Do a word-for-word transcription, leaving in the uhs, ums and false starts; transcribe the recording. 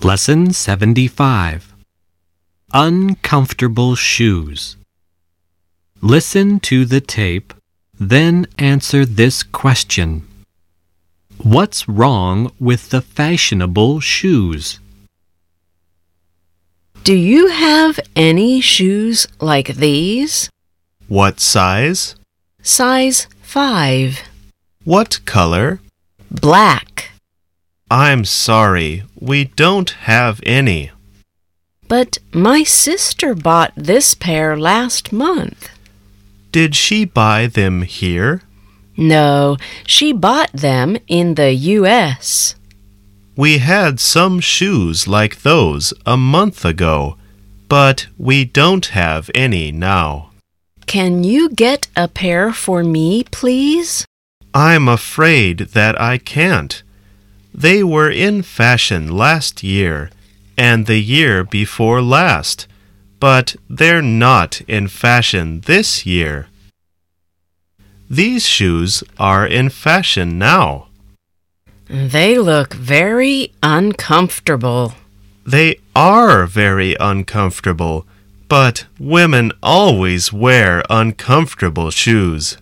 Lesson seventy-five. Uncomfortable shoes. Listen to the tape, then answer this question. What's wrong with the fashionable shoes? Do you have any shoes like these? What size? Size five. What color? Black. I'm sorry, we don't have any. But my sister bought this pair last month. Did she buy them here? No, she bought them in the U S We had some shoes like those a month ago, but we don't have any now. Can you get a pair for me, please? I'm afraid that I can't. They were in fashion last year and the year before last, but they're not in fashion this year. These shoes are in fashion now. They look very uncomfortable. They are very uncomfortable, but women always wear uncomfortable shoes.